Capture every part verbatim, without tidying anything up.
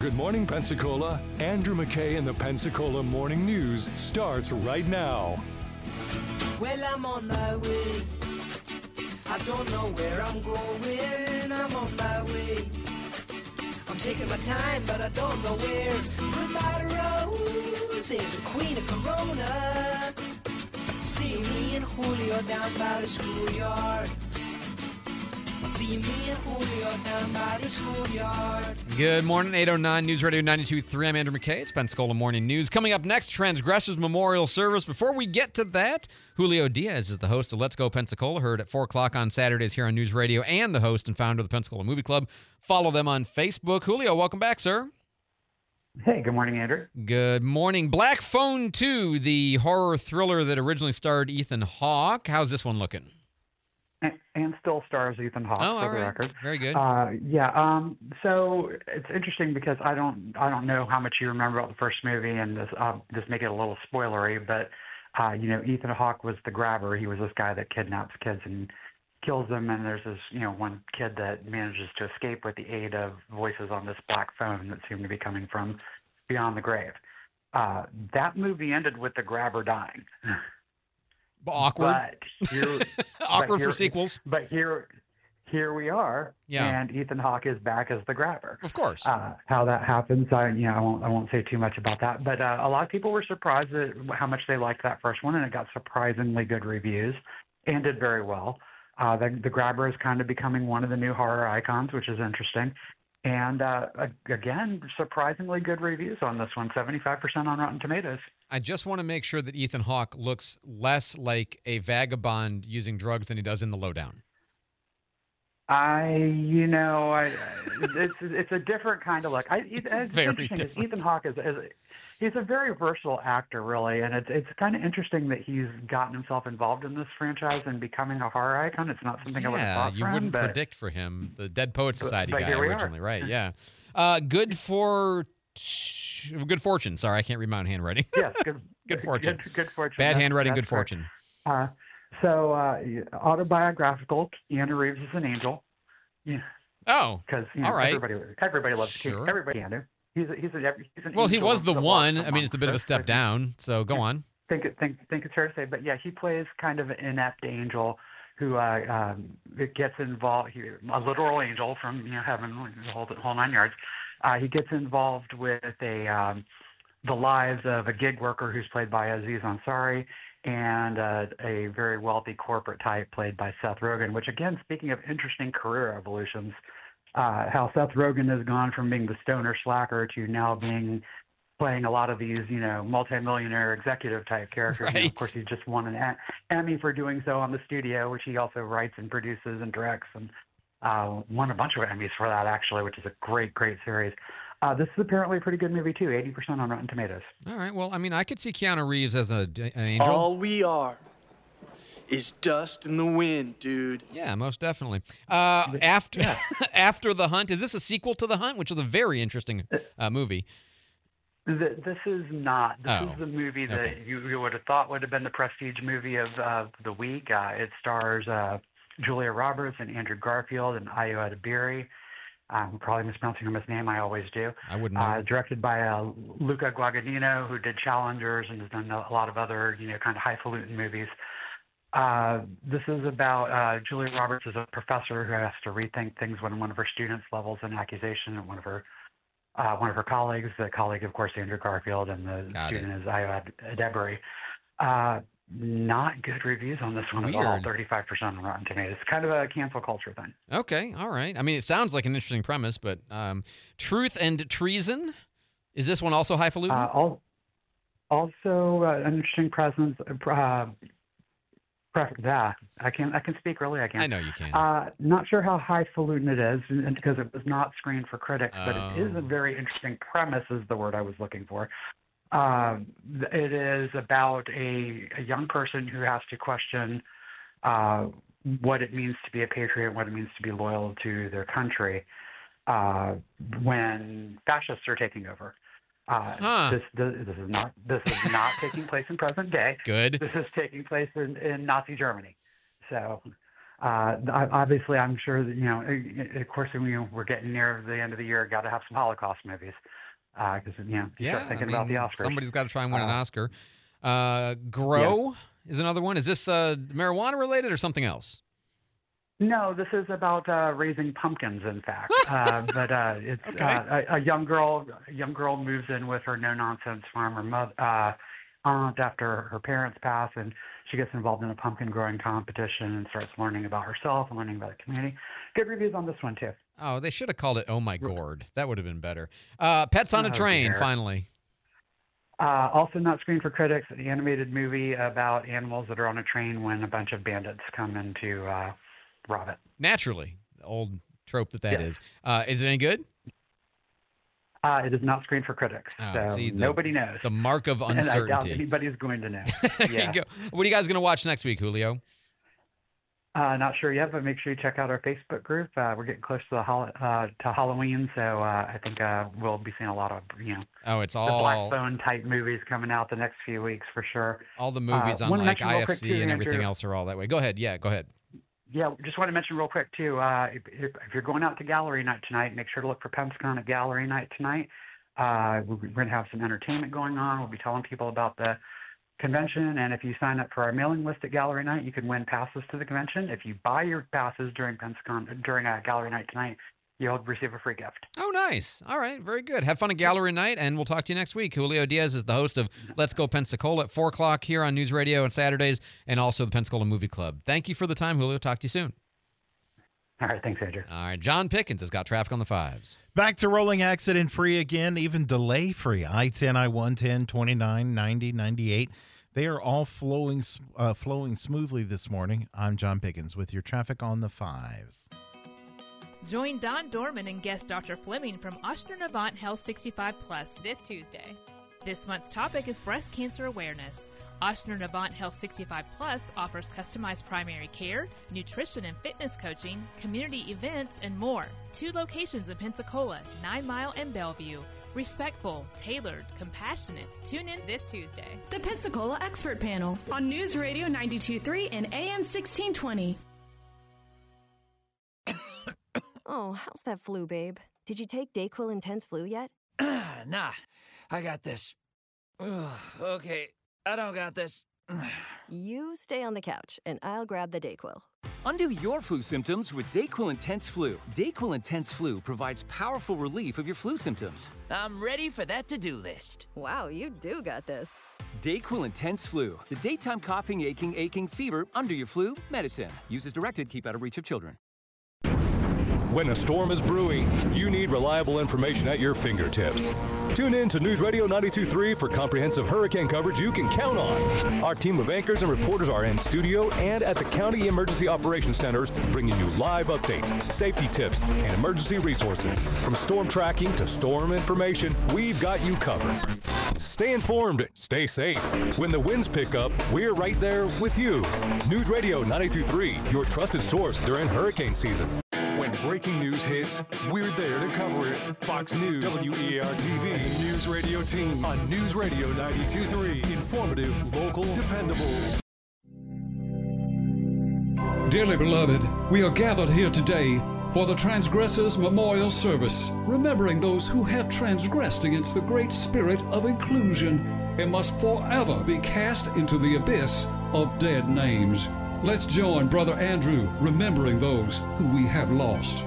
Good Morning Pensacola. Andrew McKay and the Pensacola Morning News starts right now. Well, I'm on my way. I don't know where I'm going. I'm on my way. I'm taking my time, but I don't know where. Goodbye to Rose, the queen of Corona. See me and Julio down by the schoolyard. See me and Julio down by the schoolyard. Good morning, eight oh nine News Radio ninety-two point three. I'm Andrew McKay. It's Pensacola Morning News. Coming up next, Transgressors Memorial Service. Before we get to that, Julio Diaz is the host of Let's Go Pensacola, heard at four o'clock on Saturdays here on News Radio, and the host and founder of the Pensacola Movie Club. Follow them on Facebook. Julio, welcome back, sir. Hey, good morning, Andrew. Good morning. Black Phone two, the horror thriller that originally starred Ethan Hawke. How's this one looking? And, and still stars Ethan Hawke, oh, for all the right. record. Very good. Uh, yeah. Um, so it's interesting because I don't, I don't know how much you remember about the first movie, and this, I'll just make it a little spoilery. But uh, you know, Ethan Hawke was the grabber. He was this guy that kidnaps kids and kills them. And there's this, you know, one kid that manages to escape with the aid of voices on this black phone that seem to be coming from beyond the grave. Uh, that movie ended with the grabber dying. Awkward. But here, Awkward but here, for sequels. But here, here we are, yeah. and Ethan Hawke is back as the grabber. Of course. Uh, how that happens, I you know I won't I won't say too much about that. But uh, a lot of people were surprised at how much they liked that first one, and it got surprisingly good reviews and did very well. Uh, the, the grabber is kind of becoming one of the new horror icons, which is interesting. And uh, again, surprisingly good reviews on this one, seventy-five percent on Rotten Tomatoes. I just want to make sure that Ethan Hawke looks less like a vagabond using drugs than he does in The Lowdown. I, you know, I, it's it's a different kind of look. I, it's, it's very interesting. different. Ethan Hawke is, is he's a very versatile actor, really, and it's it's kind of interesting that he's gotten himself involved in this franchise and becoming a horror icon. It's not something yeah, I would have thought you for wouldn't him, but, predict for him the Dead Poet Society but guy here we originally, are. right? Yeah, uh, good for good fortune. Sorry, I can't read my own handwriting. Yes, good good fortune. Good, good fortune. Bad That's, handwriting, that's good correct. fortune. Uh, so uh, autobiographical. Keanu Reeves is an angel. Yeah. Oh, because you know, all right. everybody everybody loves Sure. Keanu. Everybody Keanu. He's a, he's a, he's an well, he angel was the that one. walks I mean, it's a bit of a amongst step us. down. So go on. Think think think it's fair to say, but yeah, he plays kind of an inept angel who uh, um, gets involved. He, a literal angel from you know heaven, the whole, the whole nine yards. Uh, he gets involved with a um, the lives of a gig worker who's played by Aziz Ansari and uh, a very wealthy corporate type played by Seth Rogen. Which again, speaking of interesting career evolutions. Uh, how Seth Rogen has gone from being the stoner slacker to now being playing a lot of these, you know, multimillionaire executive type characters. Right. And of course, he just won an a- Emmy for doing so on The Studio, which he also writes and produces and directs, and uh, won a bunch of Emmys for that actually, which is a great, great series. Uh, this is apparently a pretty good movie too, eighty percent on Rotten Tomatoes. All right. Well, I mean, I could see Keanu Reeves as a, an angel. All we are is dust in the wind, dude. Yeah, most definitely. Uh, after Yeah. after The Hunt, is this a sequel to The Hunt, which was a very interesting uh, movie? Th- This is not. This Oh, is the movie that okay. you, you would have thought would have been the prestige movie of uh, the week. Uh, it stars uh, Julia Roberts and Andrew Garfield and Ayo Edebiri. I'm probably mispronouncing his name. I always do. I wouldn't know. Uh, directed by uh, Luca Guadagnino, who did Challengers and has done a lot of other, you know, kind of highfalutin movies. Uh, this is about uh, Julia Roberts is a professor who has to rethink things when one of her students levels an accusation at one of her uh, one of her colleagues. The colleague, of course, Andrew Garfield, and the Got student is Ayo Edebiri. Uh, not good reviews on this one at all. Weird. thirty-five percent on Rotten Tomatoes. It's kind of a cancel culture thing. Okay, all right. I mean, it sounds like an interesting premise, but um, Truth and Treason, is this one also highfalutin? Uh, al- also, uh, an interesting presence. Uh, pre- yeah, I can I can speak really. I can. I know you can. Uh, not sure how highfalutin it is, and because it was not screened for critics, but it is Oh. a very interesting premise. Is the word I was looking for. Uh, it is about a, a young person who has to question uh, what it means to be a patriot, what it means to be loyal to their country uh, when fascists are taking over. Uh, Huh. this, this, this is not this is not taking place in present day. Good. This is taking place in, in Nazi Germany. So uh, obviously, I'm sure that you know. Of course, you know, we're getting near the end of the year. Got to have some Holocaust movies. Because, uh, you know, you Yeah, start thinking I mean, about the Oscars. Somebody's got to try and win an Uh, Oscar. Uh, Grow is another one. Is this uh, marijuana related or something else? No, this is about uh, raising pumpkins, in fact. uh, but uh, it's Okay. uh, a, a young girl. A young girl moves in with her no-nonsense farmer mother, uh, aunt after her parents pass, and she gets involved in a pumpkin growing competition and starts learning about herself and learning about the community. Good reviews on this one too. Oh, they should have called it Oh My Gourd. That would have been better. Uh, Pets on a Oh, Train, dear. finally. Uh, also not screened for critics, an animated movie about animals that are on a train when a bunch of bandits come in to uh, rob it. Naturally, the old trope that that Yes. is. Uh, is it any good? Uh, it is not screened for critics, Oh, so see, the- nobody knows. The mark of and I doubt uncertainty. anybody's going to know. There Yeah. you go. What are you guys going to watch next week, Julio? Uh, not sure yet, but make sure you check out our Facebook group. Uh, we're getting close to the hol- uh, to Halloween, so uh, I think uh, we'll be seeing a lot of you know Oh, it's the all Black Phone type movies coming out the next few weeks for sure. all the movies Uh, on wanna like mention real I F quick, C too, and everything Andrew- else are all that way. Go ahead. Yeah, go ahead. Yeah, just want to mention real quick too. Uh, if, if if you're going out to gallery night tonight, make sure to look for Pensacon at gallery night tonight. Uh, we're going to have some entertainment going on. We'll be telling people about the convention, and if you sign up for our mailing list at gallery night, you can win passes to the convention. If you buy your passes during Pensacon during uh, gallery night tonight, you'll receive a free gift. Oh, nice. All right, very good. Have fun at Gallery Night, and we'll talk to you next week. Julio Diaz is the host of Let's Go Pensacola at four o'clock here on News Radio on Saturdays, and also the Pensacola Movie Club. Thank you for the time, Julio. Talk to you soon. All right, thanks, Andrew. All right, John Pickens has got traffic on the fives. Back to rolling accident free again, even delay free. I ten, I one ten, twenty-nine, ninety, ninety-eight. They are all flowing uh, flowing smoothly this morning. I'm John Pickens with your traffic on the fives. Join Don Dorman and guest Doctor Fleming from Ochsner Navant Health sixty-five Plus this Tuesday. This month's topic is breast cancer awareness. Ochsner Navant Health sixty-five Plus offers customized primary care, nutrition and fitness coaching, community events, and more. Two locations in Pensacola, Nine Mile and Bellevue. Respectful, tailored, compassionate. Tune in This Tuesday. The Pensacola Expert Panel on News Radio ninety-two point three and A M sixteen twenty. Oh, how's that flu, babe? Did you take Dayquil Intense Flu yet? Nah, I got this. Ugh, okay, I don't got this. You stay on the couch, and I'll grab the Dayquil. Undo your flu symptoms with Dayquil Intense Flu. Dayquil Intense Flu provides powerful relief of your flu symptoms. I'm ready for that to-do list. Wow, you do got this. Dayquil Intense Flu, the daytime coughing, aching, aching, fever, under your flu medicine. Use as directed, keep out of reach of children. When a storm is brewing, you need reliable information at your fingertips. Tune in to News Radio ninety-two point three for comprehensive hurricane coverage you can count on. Our team of anchors and reporters are in studio and at the County Emergency Operations Centers, bringing you live updates, safety tips, and emergency resources. From storm tracking to storm information, we've got you covered. Stay informed, stay safe. When the winds pick up, we're right there with you. News Radio ninety-two point three, your trusted source during hurricane season. When breaking news hits, we're there to cover it. Fox News, W E A R T V, and the News Radio team on News Radio ninety-two point three. Informative, local, dependable. Dearly beloved, we are gathered here today for the Transgressors Memorial Service, remembering those who have transgressed against the great spirit of inclusion and must forever be cast into the abyss of dead names. Let's join Brother Andrew remembering those who we have lost.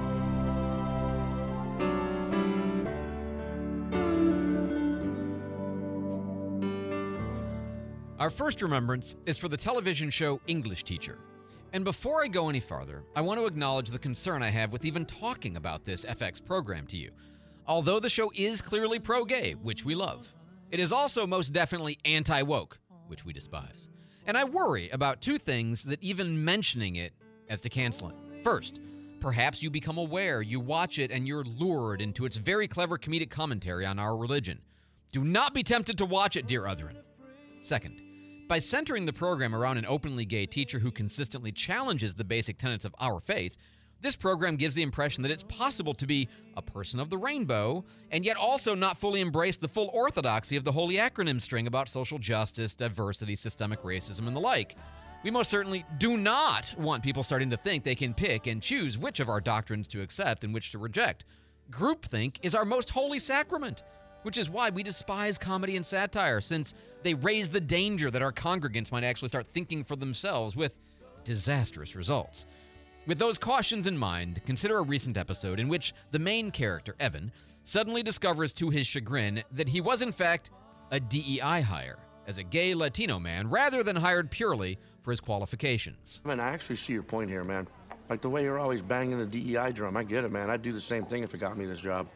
Our first remembrance is for the television show English Teacher. And before I go any farther, I want to acknowledge the concern I have with even talking about this F X program to you. Although the show is clearly pro-gay, which we love, it is also most definitely anti-woke, which we despise. And I worry about two things that even mentioning it as to cancel it. First, perhaps you become aware, you watch it, and you're lured into its very clever comedic commentary on our religion. Do not be tempted to watch it, dear Uthran. Second, by centering the program around an openly gay teacher who consistently challenges the basic tenets of our faith, this program gives the impression that it's possible to be a person of the rainbow and yet also not fully embrace the full orthodoxy of the holy acronym string about social justice, diversity, systemic racism, and the like. We most certainly do not want people starting to think they can pick and choose which of our doctrines to accept and which to reject. Groupthink is our most holy sacrament. which is why we despise comedy and satire, since they raise the danger that our congregants might actually start thinking for themselves with disastrous results. With those cautions in mind, consider a recent episode in which the main character, Evan, suddenly discovers to his chagrin that he was in fact a D E I hire as a gay Latino man rather than hired purely for his qualifications. Man, I actually see your point here, man. Like the way you're always banging the D E I drum. I get it, man. I'd do the same thing if it got me this job.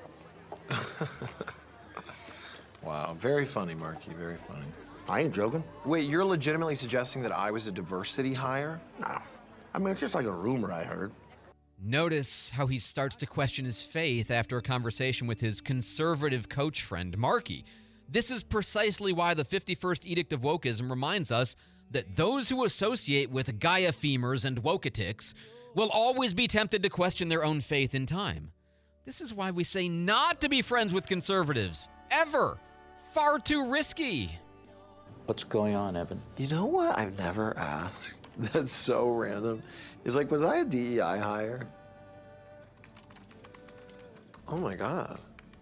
Wow, very funny, Marky, very funny. I ain't joking. Wait, you're legitimately suggesting that I was a diversity hire? No. I mean, it's just like a rumor I heard. Notice how he starts to question his faith after a conversation with his conservative coach friend, Marky. This is precisely why the fifty-first Edict of Wokeism reminds us that those who associate with Gaia femurs and woketics will always be tempted to question their own faith in time. This is why we say not to be friends with conservatives, ever. Far too risky. What's going on, Evan? You know what I've never asked? That's so random. Is like, was I a D E I hire? Oh my God.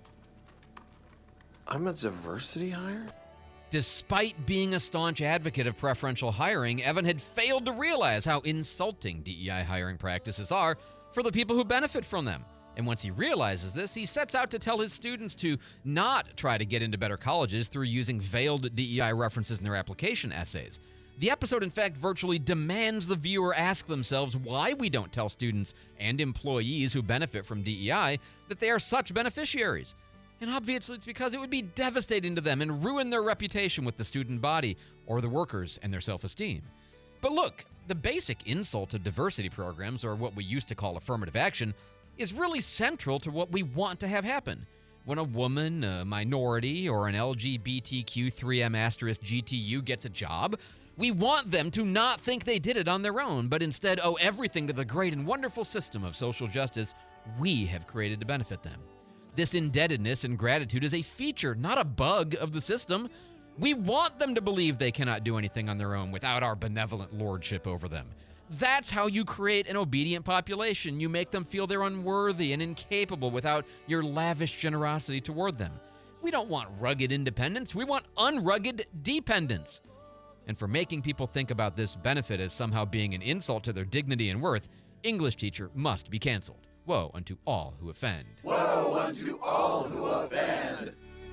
I'm a diversity hire? Despite being a staunch advocate of preferential hiring, Evan had failed to realize how insulting D E I hiring practices are for the people who benefit from them. And once he realizes this, he sets out to tell his students to not try to get into better colleges through using veiled D E I references in their application essays. The episode, in fact, virtually demands the viewer ask themselves why we don't tell students and employees who benefit from D E I that they are such beneficiaries. And obviously it's because it would be devastating to them and ruin their reputation with the student body or the workers and their self-esteem. But look, the basic insult of diversity programs, or what we used to call affirmative action, is really central to what we want to have happen. When a woman, a minority, or an L G B T Q three M asterisk G T U gets a job, we want them to not think they did it on their own, but instead owe everything to the great and wonderful system of social justice we have created to benefit them. This indebtedness and gratitude is a feature, not a bug of the system. We want them to believe they cannot do anything on their own without our benevolent lordship over them. That's how you create an obedient population. You make them feel they're unworthy and incapable without your lavish generosity toward them. We don't want rugged independence. We want unrugged dependence. And for making people think about this benefit as somehow being an insult to their dignity and worth, English teacher must be canceled. Woe unto all who offend. Woe unto all who offend.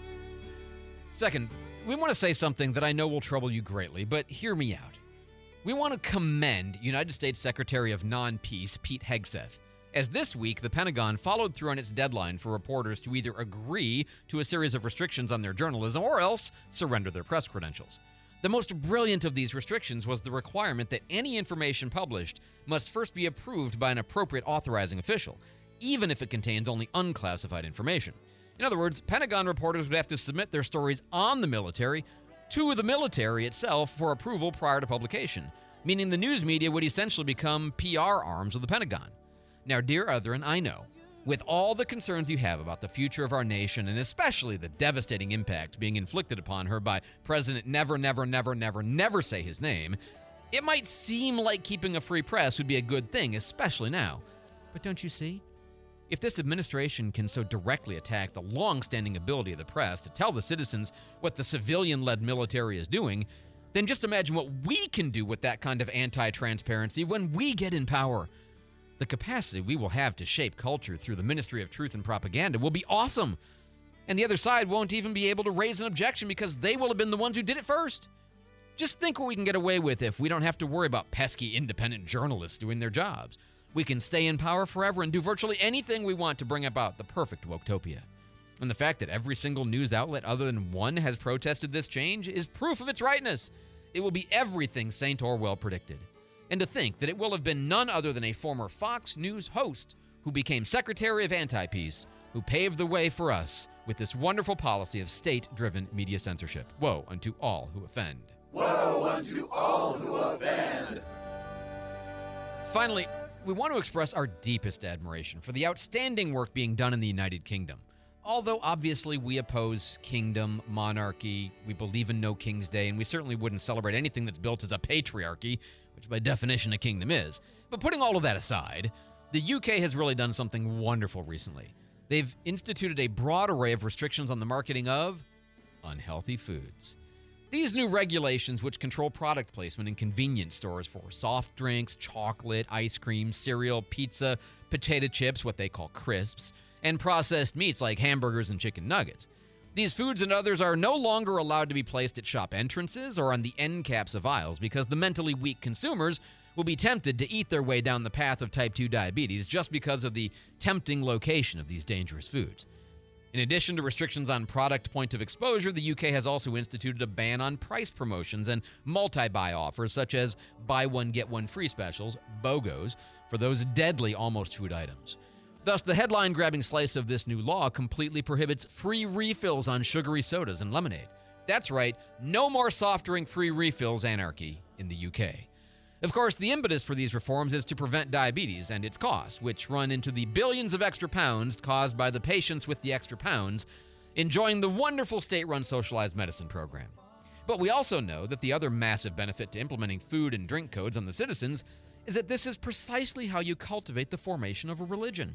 Second, we want to say something that I know will trouble you greatly, but hear me out. We want to commend United States Secretary of Non-Peace, Pete Hegseth, as this week the Pentagon followed through on its deadline for reporters to either agree to a series of restrictions on their journalism or else surrender their press credentials. The most brilliant of these restrictions was the requirement that any information published must first be approved by an appropriate authorizing official, even if it contains only unclassified information. In other words, Pentagon reporters would have to submit their stories on the military to the military itself for approval prior to publication, meaning the news media would essentially become P R arms of the Pentagon. Now, dear Etherin, I know, with all the concerns you have about the future of our nation, and especially the devastating impacts being inflicted upon her by President Never, Never, Never, Never, Never Say His Name, it might seem like keeping a free press would be a good thing, especially now. But don't you see? If this administration can so directly attack the long-standing ability of the press to tell the citizens what the civilian-led military is doing, then just imagine what we can do with that kind of anti-transparency when we get in power. The capacity we will have to shape culture through the Ministry of Truth and Propaganda will be awesome. And the other side won't even be able to raise an objection because they will have been the ones who did it first. Just think what we can get away with if we don't have to worry about pesky independent journalists doing their jobs. We can stay in power forever and do virtually anything we want to bring about the perfect Woketopia. And the fact that every single news outlet other than one has protested this change is proof of its rightness. It will be everything Saint Orwell predicted. And to think that it will have been none other than a former Fox News host who became Secretary of Anti-Peace, who paved the way for us with this wonderful policy of state-driven media censorship. Woe unto all who offend. Woe unto all who offend. Finally, we want to express our deepest admiration for the outstanding work being done in the United Kingdom. Although obviously we oppose kingdom, monarchy, we believe in no King's Day, and we certainly wouldn't celebrate anything that's built as a patriarchy, which by definition a kingdom is. But putting all of that aside, the U K has really done something wonderful recently. they've instituted a broad array of restrictions on the marketing of unhealthy foods. These new regulations, which control product placement in convenience stores for soft drinks, chocolate, ice cream, cereal, pizza, potato chips, what they call crisps, and processed meats like hamburgers and chicken nuggets. These foods and others are no longer allowed to be placed at shop entrances or on the end caps of aisles because the mentally weak consumers will be tempted to eat their way down the path of type two diabetes just because of the tempting location of these dangerous foods. In addition to restrictions on product point of exposure, the U K has also instituted a ban on price promotions and multi-buy offers such as buy one, get one free specials, BOGOs, for those deadly almost food items. Thus, the headline-grabbing slice of this new law completely prohibits free refills on sugary sodas and lemonade. That's right, no more soft drink free refills anarchy in the U K. Of course, the impetus for these reforms is to prevent diabetes and its costs, which run into the billions of extra pounds caused by the patients with the extra pounds enjoying the wonderful state-run socialized medicine program. But we also know that the other massive benefit to implementing food and drink codes on the citizens is that this is precisely how you cultivate the formation of a religion.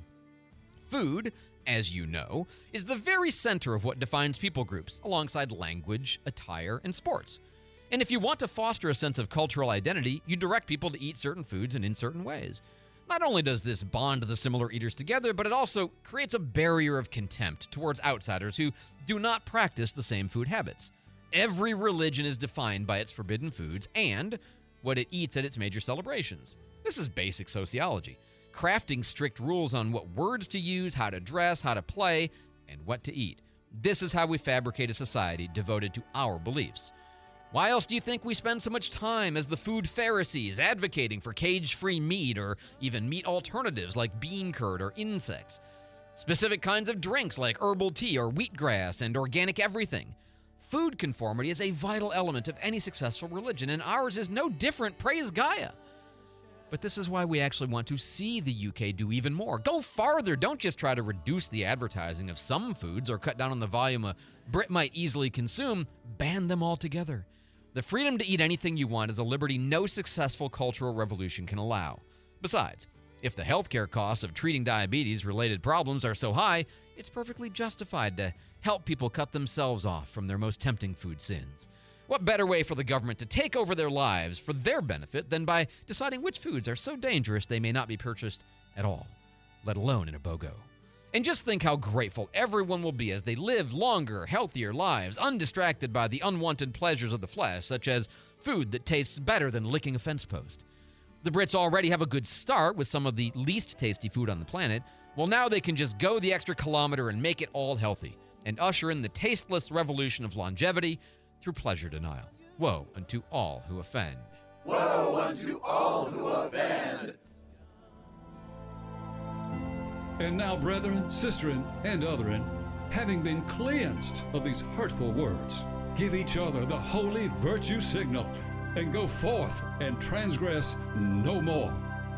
Food, as you know, is the very center of what defines people groups, alongside language, attire, and sports. And if you want to foster a sense of cultural identity, you direct people to eat certain foods and in certain ways. Not only does this bond the similar eaters together, but it also creates a barrier of contempt towards outsiders who do not practice the same food habits. Every religion is defined by its forbidden foods and what it eats at its major celebrations. This is basic sociology, crafting strict rules on what words to use, how to dress, how to play, and what to eat. This is how we fabricate a society devoted to our beliefs. Why else do you think we spend so much time as the food Pharisees advocating for cage-free meat or even meat alternatives like bean curd or insects? Specific kinds of drinks like herbal tea or wheatgrass and organic everything. Food conformity is a vital element of any successful religion, and ours is no different, praise Gaia. But this is why we actually want to see the U K do even more. Go farther. Don't just try to reduce the advertising of some foods or cut down on the volume a Brit might easily consume. Ban them altogether. The freedom to eat anything you want is a liberty no successful cultural revolution can allow. Besides, if the healthcare costs of treating diabetes-related problems are so high, it's perfectly justified to help people cut themselves off from their most tempting food sins. What better way for the government to take over their lives for their benefit than by deciding which foods are so dangerous they may not be purchased at all, let alone in a BOGO? And just think how grateful everyone will be as they live longer, healthier lives, undistracted by the unwanted pleasures of the flesh, such as food that tastes better than licking a fence post. The Brits already have a good start with some of the least tasty food on the planet. Well, now they can just go the extra kilometer and make it all healthy and usher in the tasteless revolution of longevity through pleasure denial. Woe unto all who offend. Woe unto all who offend. And now, brethren, sisterin, and otherin, having been cleansed of these hurtful words, give each other the holy virtue signal, and go forth and transgress no more.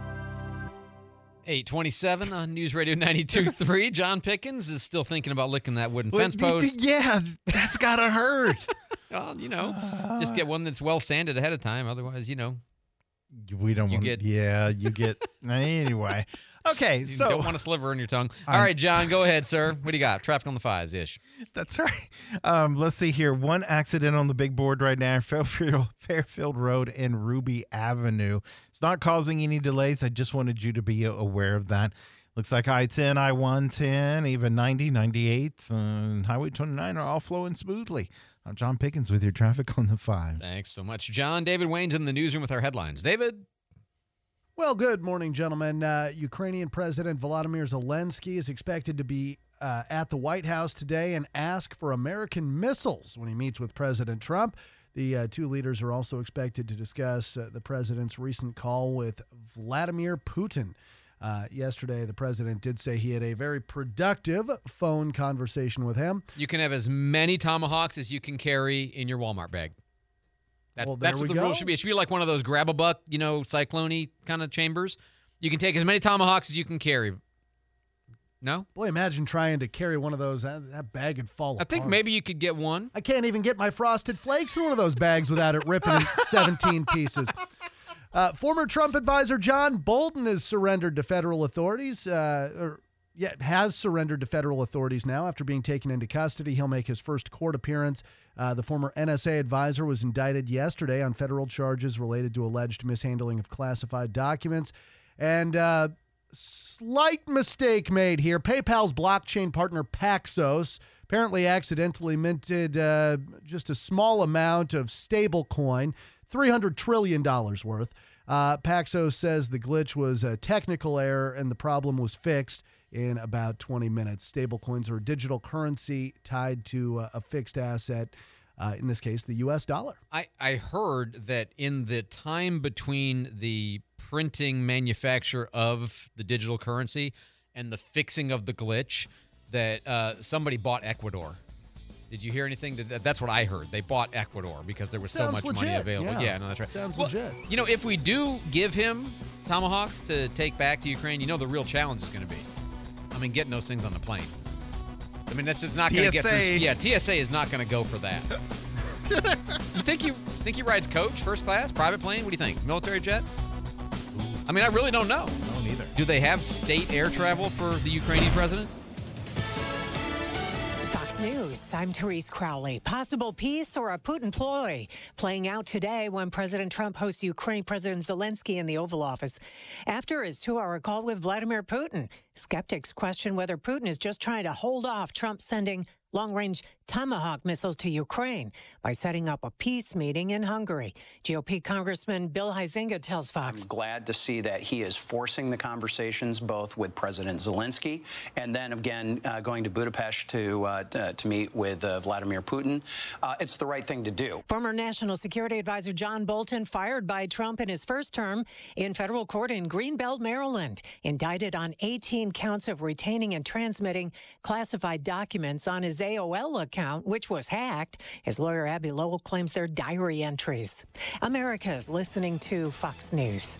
eight twenty-seven on News Radio ninety-two point three. John Pickens is still thinking about licking that wooden fence post. Yeah, that's gotta hurt. Well, you know, just get one that's well sanded ahead of time. Otherwise, you know, we don't you want. Get, yeah, you get anyway. Okay, you so don't want a sliver in your tongue. All I'm, right, John, go ahead, sir. What do you got? Traffic on the fives ish. That's right. Um, let's see here. One accident on the big board right now: Fairfield, Fairfield Road and Ruby Avenue. It's not causing any delays. I just wanted you to be aware of that. Looks like I ten, I one ten, even ninety, ninety-eight, and Highway twenty-nine are all flowing smoothly. I'm John Pickens with your traffic on the fives. Thanks so much, John. David Wayne's in the newsroom with our headlines. David? Well, good morning, gentlemen. Uh, Ukrainian President Volodymyr Zelensky is expected to be uh, at the White House today and ask for American missiles when he meets with President Trump. The uh, two leaders are also expected to discuss uh, the president's recent call with Vladimir Putin. Uh, yesterday, the president did say he had a very productive phone conversation with him. You can have as many tomahawks as you can carry in your Walmart bag. That's, well, that's what the go. rule should be. It should be like one of those grab-a-buck, you know, cyclone-y kind of chambers. You can take as many tomahawks as you can carry. No? Boy, imagine trying to carry one of those. That, that bag would fall I apart. think maybe you could get one. I can't even get my Frosted Flakes in one of those bags without it ripping in seventeen pieces. Uh, former Trump advisor John Bolton has surrendered to federal authorities. Uh, or yeah, has surrendered to federal authorities now after being taken into custody. He'll make his first court appearance. Uh, the former N S A advisor was indicted yesterday on federal charges related to alleged mishandling of classified documents. And uh, slight mistake made here. PayPal's blockchain partner Paxos apparently accidentally minted uh, just a small amount of stablecoin, three hundred trillion dollars worth. Uh, Paxos says the glitch was a technical error and the problem was fixed in about twenty minutes. Stablecoins are a digital currency tied to uh, a fixed asset, uh, in this case, the U S dollar. I, I heard that in the time between the printing manufacture of the digital currency and the fixing of the glitch, that uh, somebody bought Ecuador. Did you hear anything? That's what I heard. They bought Ecuador because there was so much legit. money available. Yeah, yeah no, that's right. Sounds well, legit. You know, if we do give him tomahawks to take back to Ukraine, you know the real challenge is going to be, I mean, getting those things on the plane. I mean, that's just not going to get through. Yeah, T S A is not going to go for that. You think you think he rides coach, first class, private plane? What do you think? Military jet? I mean, I really don't know. No, neither. Do they have state air travel for the Ukrainian president? Fox News, I'm Therese Crowley. Possible peace or a Putin ploy playing out today when President Trump hosts Ukraine President Zelensky in the Oval Office. After his two-hour call with Vladimir Putin, skeptics question whether Putin is just trying to hold off Trump sending long-range Tomahawk missiles to Ukraine by setting up a peace meeting in Hungary. G O P Congressman Bill Huizenga tells Fox. I'm glad to see that he is forcing the conversations both with President Zelensky and then again uh, going to Budapest to uh, to, to meet with uh, Vladimir Putin. Uh, it's the right thing to do. Former National Security Advisor John Bolton fired by Trump in his first term in federal court in Greenbelt, Maryland, indicted on eighteen counts of retaining and transmitting classified documents on his A O L account, which was hacked. His lawyer, Abby Lowell, claims they're diary entries. America is listening to Fox News.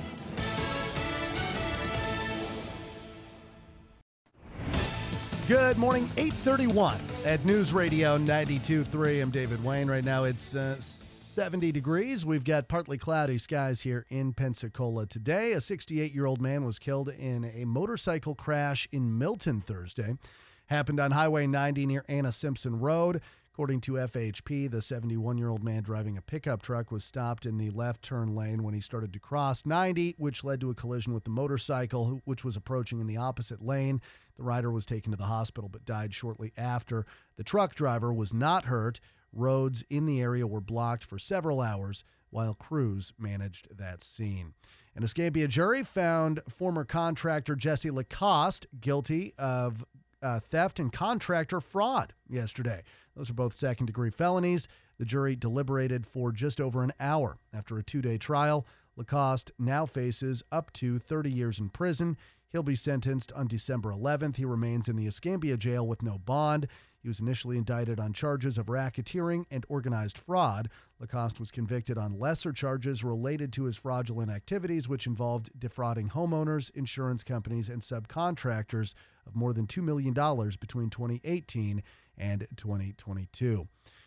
Good morning, eight thirty-one at News Radio ninety-two point three. I'm David Wayne. Right now it's uh, seventy degrees. We've got partly cloudy skies here in Pensacola today. A sixty-eight-year-old man was killed in a motorcycle crash in Milton Thursday. Happened on Highway ninety near Anna Simpson Road. According to F H P, the seventy-one-year-old man driving a pickup truck was stopped in the left turn lane when he started to cross ninety, which led to a collision with the motorcycle, which was approaching in the opposite lane. The rider was taken to the hospital but died shortly after. The truck driver was not hurt. Roads in the area were blocked for several hours while crews managed that scene. An Escambia jury found former contractor Jesse Lacoste guilty of Uh, theft and contractor fraud yesterday. Those are both second-degree felonies. The jury deliberated for just over an hour. After a two-day trial, Lacoste now faces up to thirty years in prison. He'll be sentenced on December eleventh. He remains in the Escambia jail with no bond. He was initially indicted on charges of racketeering and organized fraud. Lacoste was convicted on lesser charges related to his fraudulent activities, which involved defrauding homeowners, insurance companies, and subcontractors of more than two million dollars between twenty eighteen and twenty twenty-two.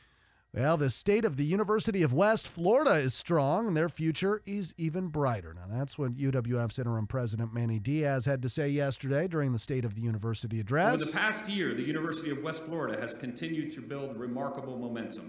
Well, the state of the University of West Florida is strong, and their future is even brighter. Now, that's what U W F's interim president Manny Diaz had to say yesterday during the State of the University address. Over the past year, the University of West Florida has continued to build remarkable momentum,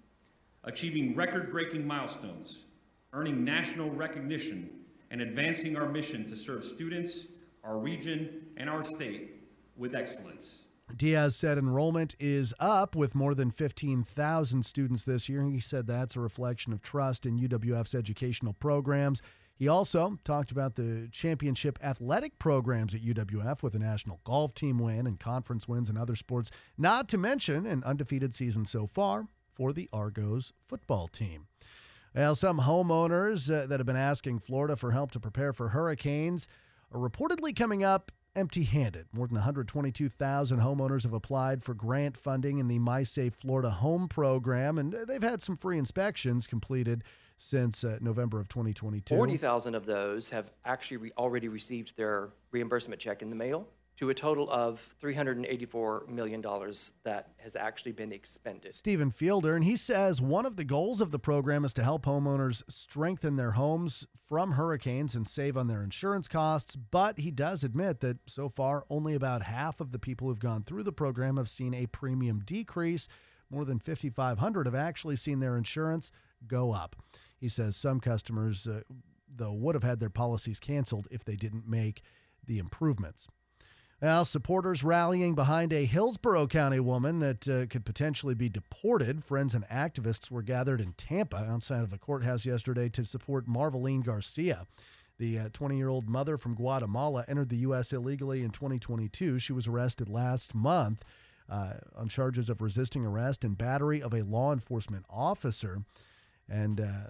achieving record-breaking milestones, earning national recognition, and advancing our mission to serve students, our region, and our state with excellence. Diaz said enrollment is up with more than fifteen thousand students this year. He said that's a reflection of trust in U W F's educational programs. He also talked about the championship athletic programs at U W F with a national golf team win and conference wins in other sports, not to mention an undefeated season so far for the Argos football team. Well, some homeowners uh, that have been asking Florida for help to prepare for hurricanes are reportedly coming up empty-handed. More than one hundred twenty-two thousand homeowners have applied for grant funding in the MySafe Florida Home Program, and they've had some free inspections completed since uh, November of twenty twenty-two. forty thousand of those have actually re- already received their reimbursement check in the mail. to a total of three hundred eighty-four million dollars that has actually been expended. Stephen Fielder, and he says one of the goals of the program is to help homeowners strengthen their homes from hurricanes and save on their insurance costs, but he does admit that so far only about half of the people who've gone through the program have seen a premium decrease. More than fifty-five hundred have actually seen their insurance go up. He says some customers, uh, though, would have had their policies canceled if they didn't make the improvements. Well, supporters rallying behind a Hillsborough County woman that uh, could potentially be deported. Friends and activists were gathered in Tampa outside of a courthouse yesterday to support Marveline Garcia. The uh, twenty-year-old mother from Guatemala entered the U S illegally in twenty twenty-two. She was arrested last month uh, on charges of resisting arrest and battery of a law enforcement officer. And uh,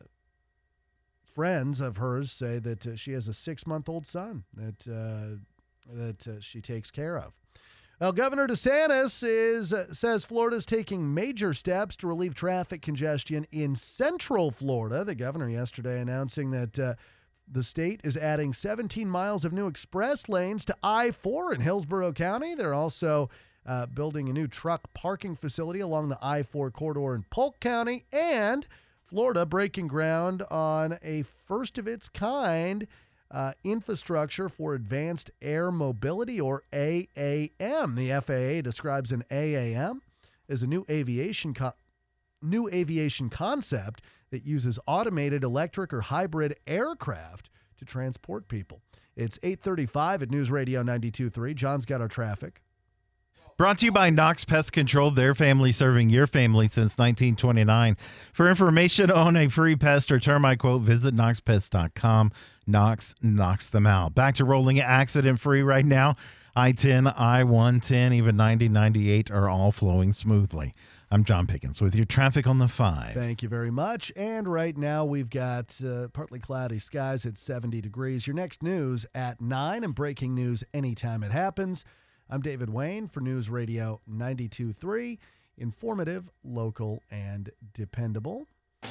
friends of hers say that uh, she has a six-month-old son that uh, that uh, she takes care of. Well, Governor DeSantis is uh, says Florida is taking major steps to relieve traffic congestion in Central Florida. The governor yesterday announcing that uh, the state is adding seventeen miles of new express lanes to I four in Hillsborough County. They're also uh, building a new truck parking facility along the I four corridor in Polk County, and Florida breaking ground on a first-of-its-kind Uh, infrastructure for advanced air mobility, or A A M. The F A A describes an A A M as a new aviation co- new aviation concept that uses automated electric or hybrid aircraft to transport people. It's eight thirty-five at News Radio ninety-two point three. John's got our traffic. Brought to you by Knox Pest Control, their family serving your family since nineteen twenty-nine. For information on a free pest or termite quote, visit knox pest dot com. Knox knocks them out. Back to rolling accident-free right now. I ten, I one ten, even ninety, ninety-eight are all flowing smoothly. I'm John Pickens with your traffic on the five. Thank you very much. And right now we've got uh, partly cloudy skies at seventy degrees. Your next news at nine, and breaking news anytime it happens. I'm David Wayne for News Radio ninety-two point three. Informative, local, and dependable.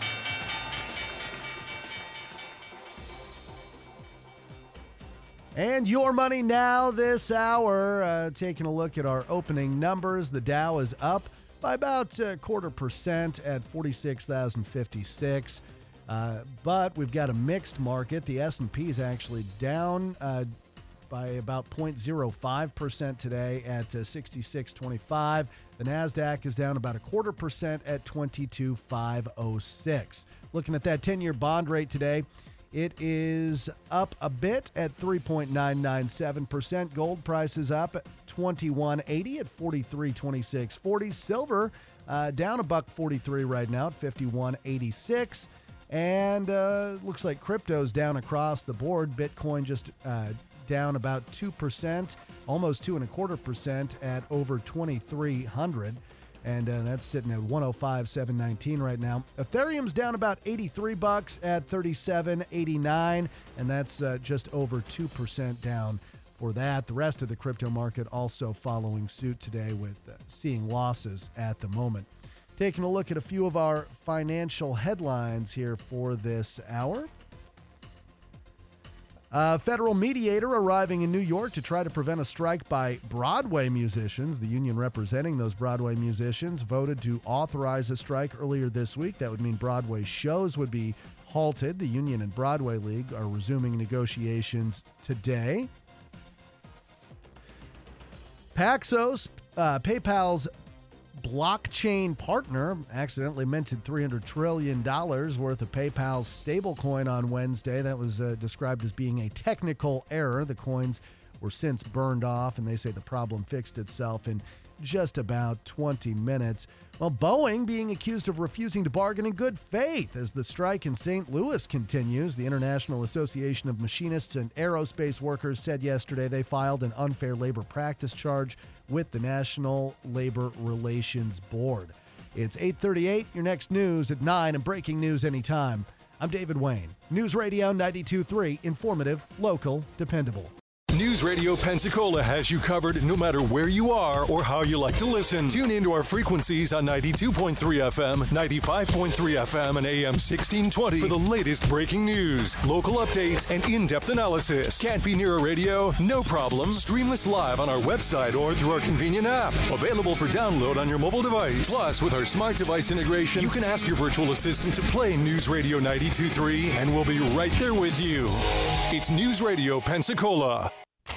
And your money now this hour. Uh, taking a look at our opening numbers. The Dow is up by about a quarter percent at forty-six thousand fifty-six. Uh, but we've got a mixed market. The S and P is actually down uh, by about zero point zero five percent today at uh, sixty-six twenty-five. The NASDAQ is down about a quarter percent at twenty-two five oh six. Looking at that ten-year bond rate today, it is up a bit at three point nine nine seven percent. Gold price is up at twenty-one eighty at forty-three twenty-six forty. Silver uh, down a buck forty-three right now at fifty-one eighty-six. And uh, looks like crypto's down across the board. Bitcoin just uh, down about two percent, almost two and a quarter percent at over twenty-three hundred. And uh, that's sitting at one oh five seven nineteen right now. Ethereum's down about eighty-three bucks at thirty-seven eighty-nine, and that's uh, just over two percent down for that. The rest of the crypto market also following suit today, with uh, seeing losses at the moment. Taking a look at a few of our financial headlines here for this hour. A federal mediator arriving in New York to try to prevent a strike by Broadway musicians. The union representing those Broadway musicians voted to authorize a strike earlier this week. That would mean Broadway shows would be halted. The union and Broadway League are resuming negotiations today. Paxos, uh, PayPal's blockchain partner, accidentally minted three hundred trillion dollars worth of PayPal's stablecoin on Wednesday. That was uh, described as being a technical error. The coins were since burned off, and they say the problem fixed itself in just about twenty minutes. Well, Boeing being accused of refusing to bargain in good faith as the strike in Saint Louis continues. The International Association of Machinists and Aerospace Workers said yesterday they filed an unfair labor practice charge with the National Labor Relations Board. It's eight thirty-eight. Your next news at nine, and breaking news anytime. I'm David Wayne. News Radio ninety-two point three. Informative, local, dependable. News Radio Pensacola has you covered no matter where you are or how you like to listen. Tune into our frequencies on ninety-two point three F M, ninety-five point three F M, and A M sixteen twenty for the latest breaking news, local updates, and in-depth analysis. Can't be near a radio? No problem. Stream us live on our website or through our convenient app. Available for download on your mobile device. Plus, with our smart device integration, you can ask your virtual assistant to play News Radio ninety-two point three, and we'll be right there with you. It's News Radio Pensacola.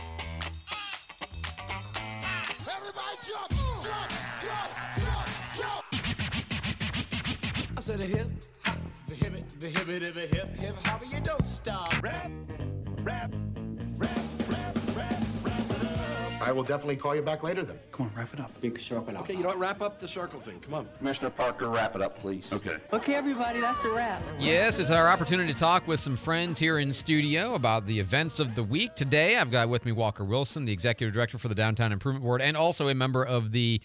To the hip, hop, the hip, it, the hip, it, the hip, hip, hop, you don't stop. Rap, rap, rap, rap, rap, rap it up. I will definitely call you back later then. Come on, wrap it up. Big circle now. Okay, you know what? Wrap up the circle thing. Come on. Commissioner Parker, wrap it up, please. Okay. Okay, everybody, that's a wrap. Yes, it's our opportunity to talk with some friends here in studio about the events of the week. Today, I've got with me Walker Wilson, the Executive Director for the Downtown Improvement Board, and also a member of the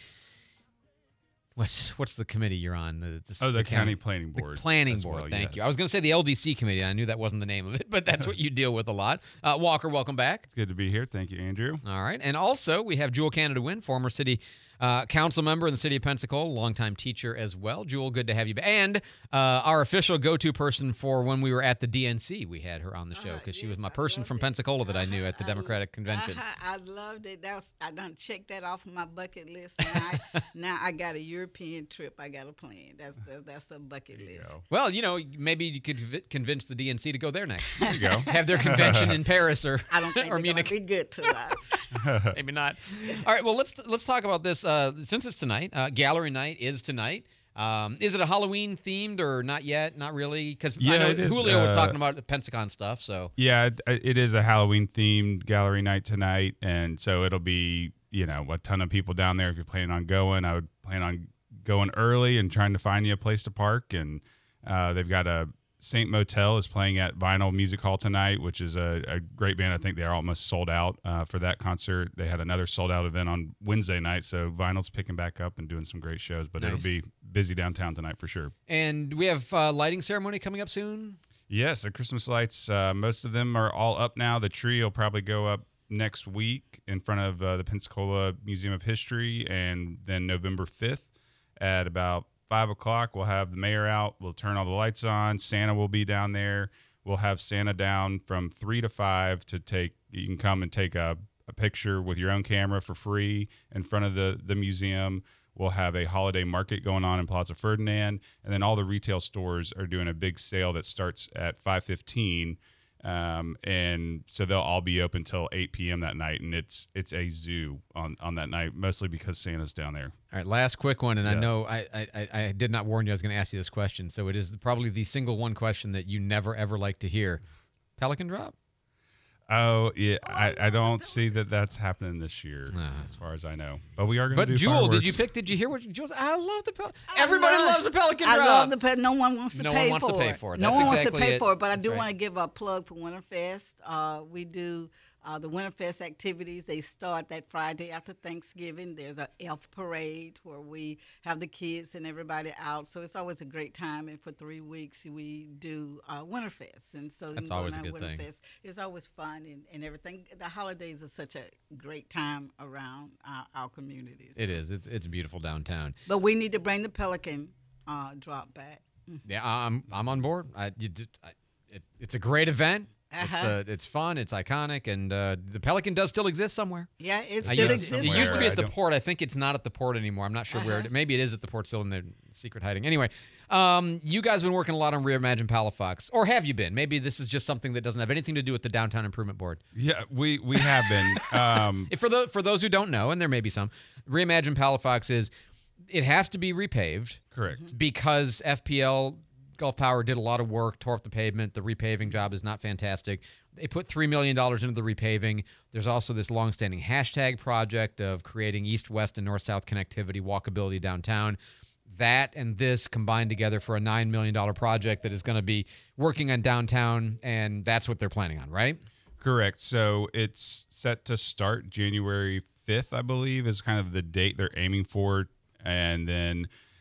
What's what's the committee you're on? The, the, oh, the, the county, county planning board. The planning board. Well, thank yes. you. I was going to say the L D C committee. I knew that wasn't the name of it, but that's what you deal with a lot. Uh, Walker, welcome back. It's good to be here. Thank you, Andrew. All right, and also we have Jewel Canada Wynn, former city uh, council member in the city of Pensacola, longtime teacher as well. Jewel, good to have you back. And uh, our official go-to person for when we were at the D N C, we had her on the show because uh, yes, she was my person from Pensacola that I knew at the Democratic I, Convention. I, I loved it. That was, I done checked that off of my bucket list. Now I, now I got a European trip I got to plan. That's that's, that's a bucket list. Go. Well, you know, maybe you could v- convince the D N C to go there next. There you go. Have their convention in Paris or I don't think or they're Munich. Be good to us. Maybe not. All right. Well, let's let's talk about this. Uh, since it's tonight, uh, gallery night is tonight. Um, is it a Halloween themed or not yet? Not really, because yeah, I know it is, Julio was uh, talking about the Pensacon stuff. So yeah, it, it is a Halloween themed gallery night tonight, and so it'll be you know a ton of people down there. If you're planning on going, I would plan on going early and trying to find you a place to park. And uh, they've got a Saint Motel is playing at Vinyl Music Hall tonight, which is a, a great band. I think they're almost sold out uh, for that concert. They had another sold out event on Wednesday night, so Vinyl's picking back up and doing some great shows. But Nice. It'll be busy downtown tonight for sure. And we have uh, lighting ceremony coming up soon. Yes, the Christmas lights. Uh, most of them are all up now. The tree will probably go up next week in front of uh, the Pensacola Museum of History, and then November fifth at about five o'clock, we'll have the mayor out. We'll turn all the lights on. Santa will be down there. We'll have Santa down from three to five to take. You can come and take a, a picture with your own camera for free in front of the, the museum. We'll have a holiday market going on in Plaza Ferdinand, and then all the retail stores are doing a big sale that starts at five fifteen. Um, and so they'll all be open till eight p.m. that night, and it's it's a zoo on, on that night, mostly because Santa's down there. All right, last quick one, and I Yeah. know I, I I did not warn you I was going to ask you this question, so it is probably the single one question that you never ever like to hear. Pelican drop? Oh, yeah, I, I don't see that that's happening this year, as far as I know. But we are going to But do Jewel, fireworks. did you pick? Did you hear what Jewel said? I love the Pelican. Everybody love- loves the Pelican I drop. love the pe- No one wants to No pay one wants for to pay it. for it. No That's one exactly wants to pay it. for it. But I That's do right. want to give a plug for Winterfest. Uh, we do uh, the Winterfest activities. They start that Friday after Thanksgiving. There's an elf parade where we have the kids and everybody out. So it's always a great time. And for three weeks we do uh, Winterfest. And so you That's can go always a down good thing. Winterfest. It's always fun and, and everything. The holidays are such a great time around our, our communities. It is. It's it's beautiful downtown. But we need to bring the Pelican uh, drop back. Yeah, I'm I'm on board. I, you, did- I, it, it's a great event. It's Uh-huh. uh, it's fun. It's iconic, and uh, the Pelican does still exist somewhere. Yeah, it I still used- exists. It used to be I at the don't- port. I think it's not at the port anymore. I'm not sure where. Uh-huh. It, maybe it is at the port still in the secret hiding. Anyway, um, you guys have been working a lot on Reimagine Palafox, or have you been? Maybe this is just something that doesn't have anything to do with the Downtown Improvement Board. Yeah, we we have been. Um, If for the for those who don't know, and there may be some, Reimagine Palafox is it has to be repaved. Correct. Because F P L Gulf Power did a lot of work, tore up the pavement. The repaving job is not fantastic. They put three million dollars into the repaving. There's also this longstanding hashtag project of creating east-west and north-south connectivity, walkability downtown. That and this combined together for a nine million dollars project that is going to be working on downtown, and that's what they're planning on, right? Correct. So it's set to start January fifth, I believe, is kind of the date they're aiming for. And then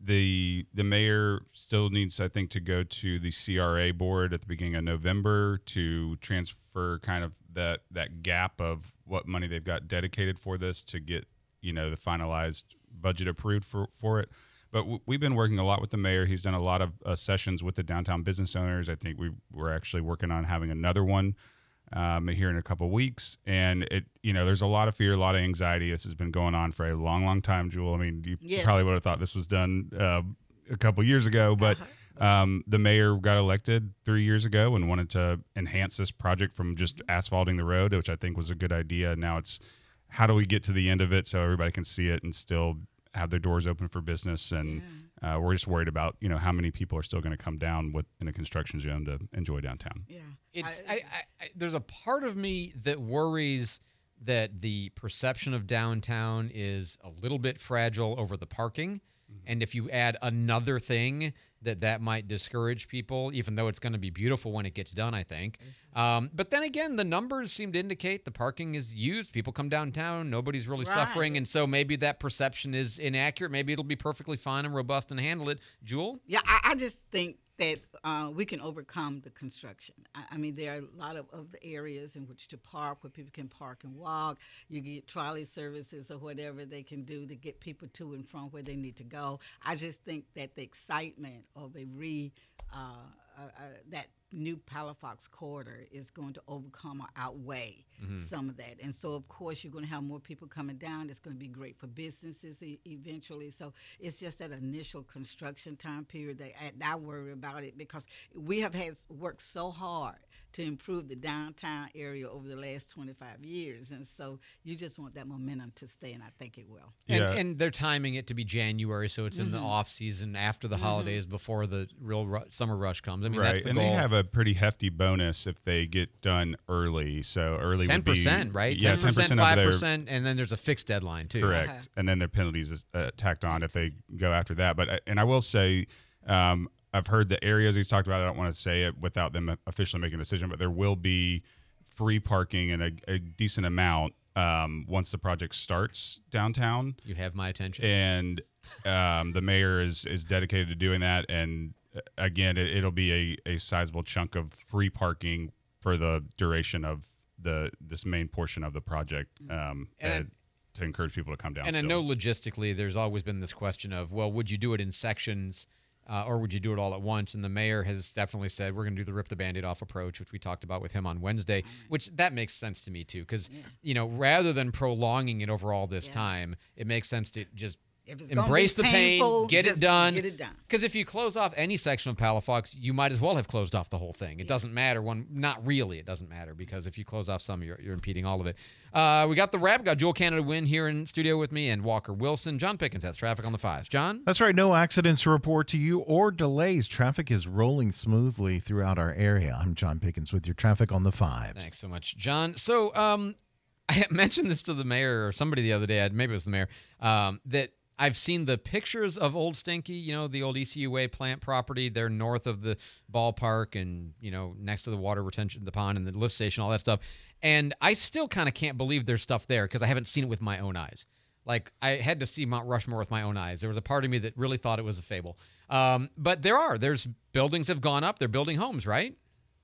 the the mayor still needs, I think, to go to the C R A board at the beginning of November to transfer kind of that that gap of what money they've got dedicated for this to get, you know, the finalized budget approved for, for it. But w- we've been working a lot with the mayor. He's done a lot of uh, sessions with the downtown business owners. I think we we're actually working on having another one um, here in a couple of weeks. And it, you know, there's a lot of fear, a lot of anxiety. This has been going on for a long, long time, Jewel. I mean, you Yes. probably would have thought this was done uh, a couple years ago, but um, the mayor got elected three years ago and wanted to enhance this project from just asphalting the road, which I think was a good idea. Now it's how do we get to the end of it so everybody can see it and still have their doors open for business, and yeah. uh, we're just worried about, you know, how many people are still going to come down with in a construction zone to enjoy downtown. Yeah, it's I, I, I, there's a part of me that worries that the perception of downtown is a little bit fragile over the parking, mm-hmm. and if you add another thing, that that might discourage people, even though it's going to be beautiful when it gets done, I think. Um, but then again, the numbers seem to indicate the parking is used. People come downtown. Nobody's really Right. suffering. And so maybe that perception is inaccurate. Maybe it'll be perfectly fine and robust and handle it. Jewel? Yeah, I, I just think that uh, we can overcome the construction. I, I mean, there are a lot of, of the areas in which to park where people can park and walk. You get trolley services or whatever they can do to get people to and from where they need to go. I just think that the excitement of a re uh, uh, uh, that new Palafox corridor is going to overcome or outweigh Mhm. some of that. And so, of course, you're going to have more people coming down. It's going to be great for businesses e- eventually. So it's just that initial construction time period that I, I worry about it, because we have had worked so hard to improve the downtown area over the last twenty-five years. And so you just want that momentum to stay, and I think it will. And, Yeah. and they're timing it to be January, so it's in the Mhm. off season after the Mhm. holidays, before the real ru- summer rush comes. I mean, right, that's the and goal. they have a pretty hefty bonus if they get done early. So early Ten would be percent, right? Yeah, Ten percent, of five their- percent, and then there's a fixed deadline too. Correct, Uh-huh. and then their penalties is uh, tacked on if they go after that. But I- and I will say, um, I've heard the areas he's talked about. I don't want to say it without them officially making a decision, but there will be free parking and a, a decent amount um, once the project starts downtown. You have my attention. And um, the mayor is is dedicated to doing that. And uh, again, it, it'll be a, a sizable chunk of free parking for the duration of the this main portion of the project um, And I- uh, to encourage people to come down. And I still. know logistically, there's always been this question of, well, would you do it in sections, uh, or would you do it all at once? And the mayor has definitely said we're going to do the rip the Band-Aid off approach, which we talked about with him on Wednesday. Which that makes sense to me too, because you know, rather than prolonging it over all this time, it makes sense to just If it's gonna be embrace the painful, pain, get it just done. get it done. Because if you close off any section of Palafox, you might as well have closed off the whole thing. It doesn't matter when, not really, it doesn't matter, because if you close off some, you're, you're impeding all of it. Uh, we got the wrap. Got Joel Canada Win here in studio with me, and Walker Wilson. John Pickens has traffic on the fives. John? That's right. No accidents to report to you or delays. Traffic is rolling smoothly throughout our area. I'm John Pickens with your traffic on the fives. Thanks so much, John. So um, I had mentioned this to the mayor or somebody the other day. Maybe it was the mayor. Um, that I've seen the pictures of Old Stinky, you know, the old E C U A plant property there north of the ballpark and, you know, next to the water retention, the pond and the lift station, all that stuff. And I still kind of can't believe there's stuff there because I haven't seen it with my own eyes. Like, I had to see Mount Rushmore with my own eyes. There was a part of me that really thought it was a fable. Um, but there are. There's buildings have gone up. They're building homes, right?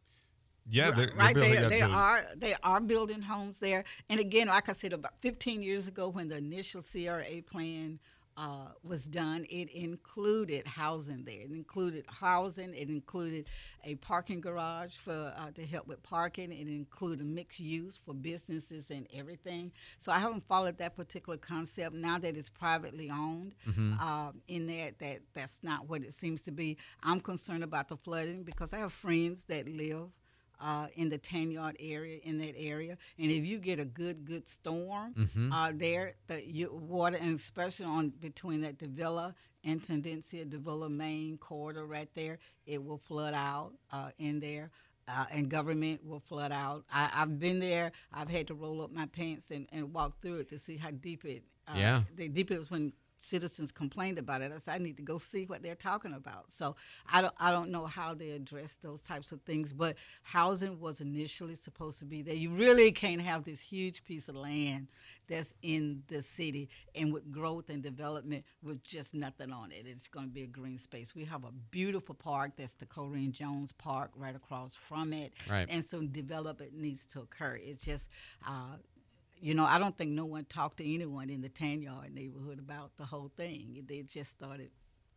Yeah, they're, right they're building there, up they to- are they are building homes there. And again, like I said, about fifteen years ago, when the initial C R A plan uh, was done, it included housing there. It included housing. It included a parking garage for uh, to help with parking. It included mixed use for businesses and everything. So I haven't followed that particular concept now that it's privately owned. Mhm. Uh, in that that that's not what it seems to be. I'm concerned about the flooding because I have friends that live Uh, in the ten yard area, in that area. And if you get a good, good storm Mhm. uh, there, the you, water, and especially on between that Davila and Tendencia, Davila main corridor right there, it will flood out uh, in there. Uh, and government will flood out. I, I've been there. I've had to roll up my pants and, and walk through it to see how deep it. Uh, Yeah. The deep it was when citizens complained about it. I said, I need to go see what they're talking about. So I don't I don't know how they address those types of things, but housing was initially supposed to be there. You really can't have this huge piece of land that's in the city and with growth and development with just nothing on it. It's going to be a green space. We have a beautiful park. That's the Corrine Jones Park right across from it. Right. And so development needs to occur. It's just, uh, you know, I don't think no one talked to anyone in the Tanyard neighborhood about the whole thing. They just started.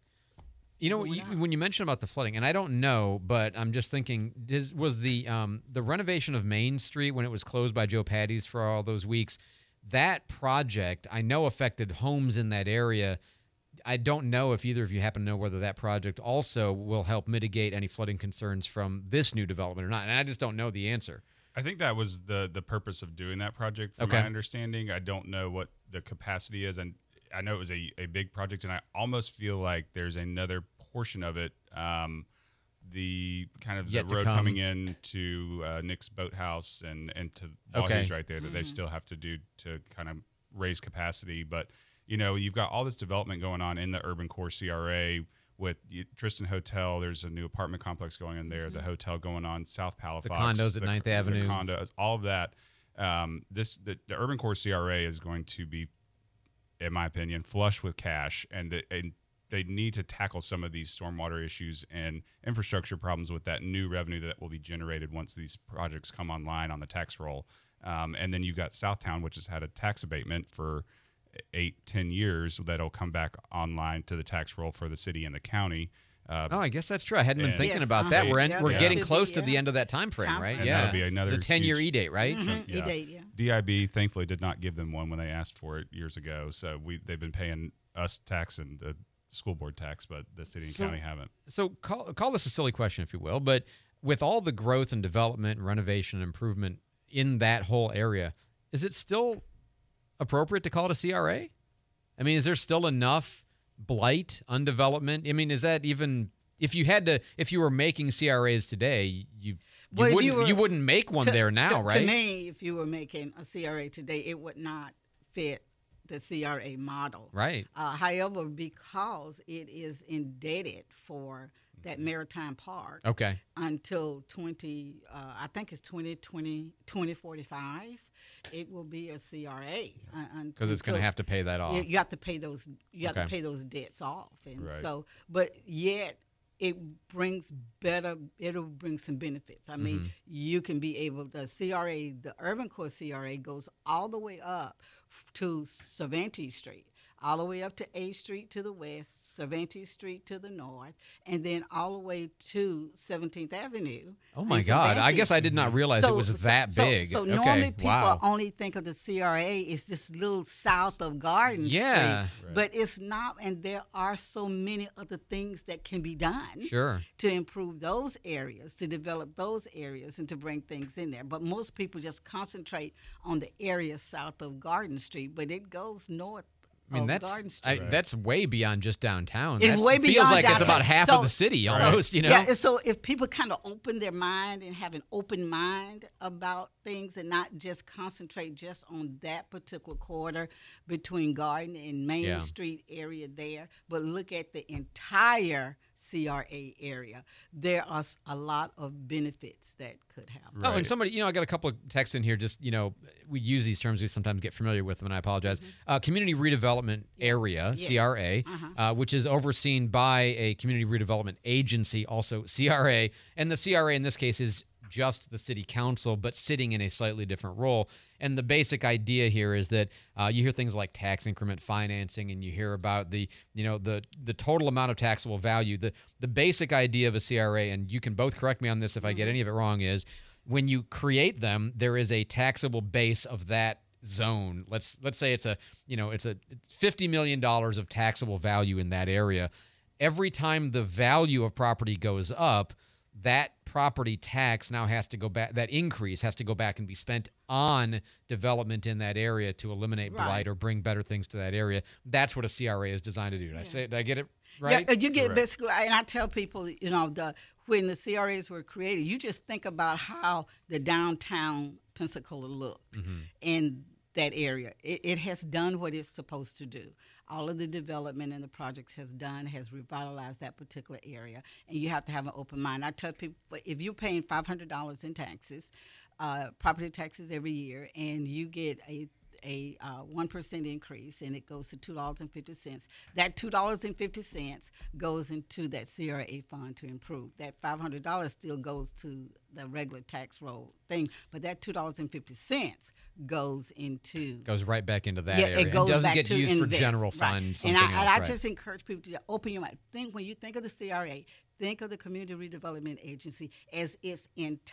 You know, you, when you mentioned about the flooding, and I don't know, but I'm just thinking, does, was the um, the renovation of Main Street when it was closed by Joe Patty's for all those weeks, that project I know affected homes in that area. I don't know if either of you happen to know whether that project also will help mitigate any flooding concerns from this new development or not, and I just don't know the answer. I think that was the the purpose of doing that project, from Okay. my understanding. I don't know what the capacity is, and I know it was a, a big project, and I almost feel like there's another portion of it, um, the kind of Yet the to road come. coming in to uh, Nick's Boathouse and, and to Okay. Ballheads right there that they still have to do to kind of raise capacity. But, you know, you've got all this development going on in the Urban Core C R A with you- Tristan Hotel. There's a new apartment complex going in there, the hotel going on South Palafox. condos at Ninth the Avenue. condos, all of that. Um, this the, the Urban Core C R A is going to be, in my opinion, flush with cash, and, the- and they need to tackle some of these stormwater issues and infrastructure problems with that new revenue that will be generated once these projects come online on the tax roll. Um, and then you've got Southtown, which has had a tax abatement for eight, ten years that'll come back online to the tax roll for the city and the county. Uh, Oh, I guess that's true. I hadn't been and- thinking Yes, about uh-huh. that. We're in, Yeah, we're that getting should close be, to the yeah. end of that time frame, Time right? frame. And Yeah, that'll be another it's a ten-year huge- e-date, right? Mhm, Yeah. E-date, yeah. D I B thankfully did not give them one when they asked for it years ago. So we they've been paying us tax and the school board tax, but the city and So- county haven't. So call call this a silly question, if you will, but with all the growth and development, and renovation, and improvement in that whole area, is it still appropriate to call it a C R A? I mean, is there still enough blight, undevelopment? I mean, is that even if you had to, if you were making C R As today, you you, Well, if wouldn't you you, were- wouldn't make one to- there now, to, right? To me, if you were making a C R A today, it would not fit the C R A model. Right. Uh, however, because it is indebted for that maritime park Okay. until twenty, uh, I think it's twenty twenty, twenty forty-five, it will be a C R A. Because it's going to have to pay that off. You, you have to pay those. You have Okay. to pay those debts off, and Right. so, but yet it brings better. It'll bring some benefits. I mean, Mhm. you can be able. The C R A, the Urban Core C R A, goes all the way up f- to Cervantes Street, all the way up to A Street to the west, Cervantes Street to the north, and then all the way to seventeenth Avenue. Oh my and God! I Cervantes. guess I did not realize it So- was so- that so- big. So, okay. normally people wow. only think of the C R A as this little south of Garden Yeah. Street, Right. but it's not. And there are so many other things that can be done Sure. to improve those areas, to develop those areas, and to bring things in there. But most people just concentrate on the area south of Garden Street, but it goes north. I mean, of that's Garden I, Street. that's way beyond just downtown. It's That's- way feels beyond like it's downtown. about half So- of the city so- almost. You know. Yeah, and so if people kind of open their mind and have an open mind about things and not just concentrate just on that particular corridor between Garden and Main Yeah. Street area there, but look at the entire C R A area, there are s- a lot of benefits that could happen. Oh, and somebody, you know, I got a couple of texts in here. Just, you know, we use these terms, we sometimes get familiar with them, and I apologize. Uh, community redevelopment area, Yes. C R A, Uh-huh. uh, which is overseen by a community redevelopment agency, also C R A. And the C R A in this case is just the city council, but sitting in a slightly different role. And the basic idea here is that uh, you hear things like tax increment financing, and you hear about the, you know, the the total amount of taxable value. The the basic idea of a C R A, and you can both correct me on this if I get any of it wrong, is when you create them, there is a taxable base of that zone. Let's let's say it's a, you know, it's a fifty million dollars of taxable value in that area. Every time the value of property goes up, that property tax now has to go back, that increase has to go back and be spent on development in that area to eliminate Right. blight or bring better things to that area. That's what a C R A is designed to do. Did I say, did I get it right? Yeah, you get Correct. basically, and I tell people, you know, the when the C R As were created, you just think about how the downtown Pensacola looked, Mhm. and that area. It, it has done what it's supposed to do. All of the development and the projects has done, has revitalized that particular area. And you have to have an open mind. I tell people, if you're paying five hundred dollars in taxes, uh, property taxes every year, and you get a a uh, one percent increase, and it goes to two dollars and fifty cents. That two dollars and fifty cents goes into that C R A fund to improve. That five hundred dollars still goes to the regular tax roll thing, but that two dollars and fifty cents goes into... Goes right back into that yeah, area. It goes doesn't back get to used invest, for general right. fund, And something I, else. and I right. just encourage people to open your mind. Think, when you think of the C R A, think of the Community Redevelopment Agency as its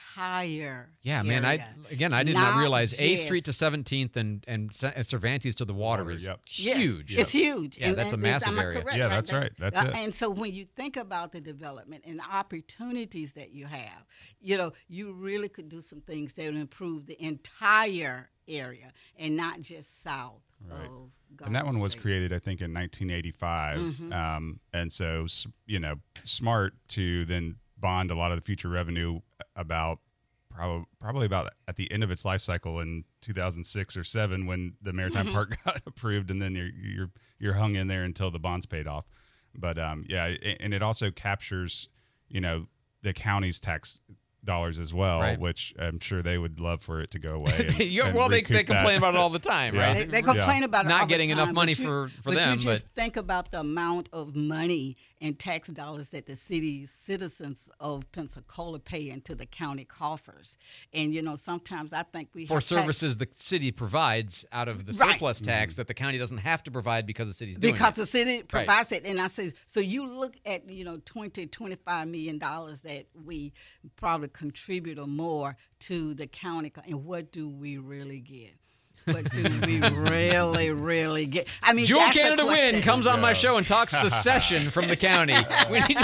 entire Yeah, man. I area. again, I did not, Not realize A just- Street to seventeenth and and Ce- Cervantes to the water is Yes, huge. It's huge. Yeah, And- that's a and- massive am I area. correct, Yeah, that's right. That's Uh, it. And so when you think about the development and the opportunities that you have, you know, you really could do some things that would improve the entire area and not just south Right. of And that one was Street. created, I think, in nineteen eighty-five. Mhm. Um, and so, s- you know, smart to then bond a lot of the future revenue about probably probably about at the end of its life cycle in two thousand six or seven when the Maritime Mhm. Park got approved, and then you're you're you're hung in there until the bond's paid off. But um, yeah, a- and it also captures, you know, the county's tax dollars as well, Right. which I'm sure they would love for it to go away. And, You're- and well, they, they recoup that. complain about it all the time, Yeah. right? They, they complain Yeah. about it Not all the getting enough time, money but you- for- for but them, you just but- think about the amount of money and tax dollars that the city's citizens of Pensacola pay into the county coffers. And, you know, sometimes I think we For have tax- services the city provides out of the Right. surplus tax that the county doesn't have to provide because the city's doing because it. the city Right. provides it. And I say, so you look at, you know, twenty, twenty-five million dollars that we probably contribute or more to the county, and what do we really get? What do we really, really get? I mean, Jewel that's a Canada question. Win comes on my Yeah. show and talks secession from the county. We need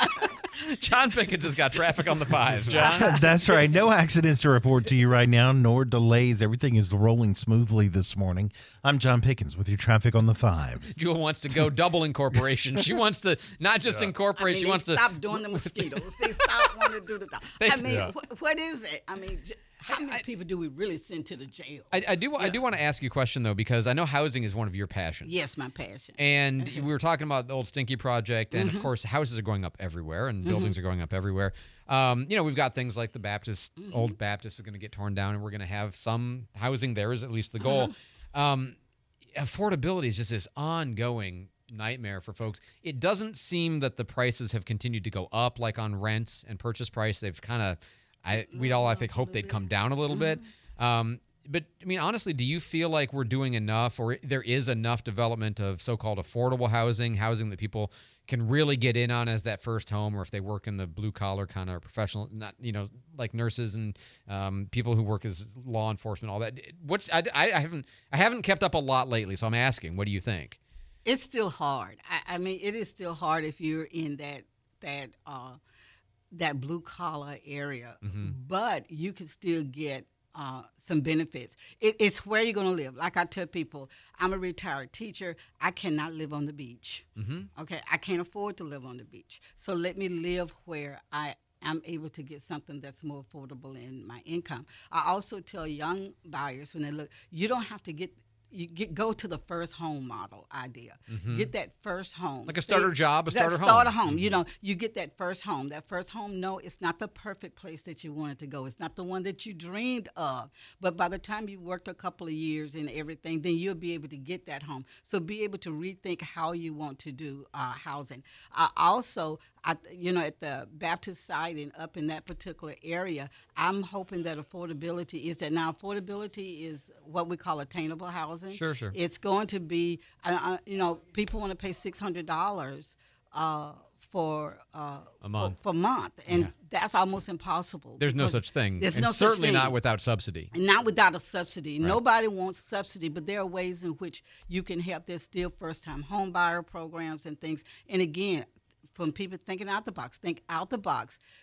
John Pickens has got traffic on the fives. John? That's right. No accidents to report to you right now, nor delays. Everything is rolling smoothly this morning. I'm John Pickens with your traffic on the fives. Jewel wants to go double incorporation. She wants to not just incorporate, I mean, she they wants to stop doing the mosquitoes. They stop wanting to do the stuff. They I do. mean, Yeah. wh- what is it? I mean, j- how many people do we really send to the jail? I, I do I do want to ask you a question though, because I know housing is one of your passions. Yes, my passion. And we were talking about the old Stinky project, and Mhm. of course, houses are going up everywhere, and Mhm. buildings are going up everywhere. Um, you know, we've got things like the Baptist, Mhm. old Baptist is going to get torn down, and we're going to have some housing there, is at least the goal. Uh-huh. Um, affordability is just this ongoing nightmare for folks. It doesn't seem that the prices have continued to go up like on rents and purchase price. They've kind of, I we'd all I think hope they'd come down a little bit. Um, but I mean, honestly, do you feel like we're doing enough, or there is enough development of so-called affordable housing, housing that people can really get in on as that first home, or if they work in the blue collar kind of professional, not you know like nurses and um, people who work as law enforcement, all that. What's I, I, I haven't I haven't kept up a lot lately, so I'm asking, what do you think? It's still hard. I, I mean, it is still hard if you're in that that uh, that blue collar area, Mhm. but you can still get uh, some benefits. It, it's where you're going to live. Like I tell people, I'm a retired teacher. I cannot live on the beach. Mm-hmm. Okay, I can't afford to live on the beach. So let me live where I am able to get something that's more affordable in my income. I also tell young buyers when they look, you don't have to get. You get go to the first home model idea. Mhm. Get that first home. Like a starter job, a that starter home. starter home. You know, you get that first home. That first home, no, it's not the perfect place that you wanted to go. It's not the one that you dreamed of. But by the time you worked a couple of years and everything, then you'll be able to get that home. So be able to rethink how you want to do uh, housing. Uh, also, I, you know, at the Baptist site and up in that particular area, I'm hoping that affordability is that. Now, affordability is what we call attainable housing. Sure, sure. It's going to be, uh, uh, you know, people want to pay six hundred dollars uh, for uh, A month. For, for month, and Yeah. that's almost impossible. There's no because such thing. There's and no certainly such thing. not without subsidy. And not without a subsidy. Right. Nobody wants subsidy, but there are ways in which you can help. There's still first-time home buyer programs and things. And again, from people thinking out the box, think out the box.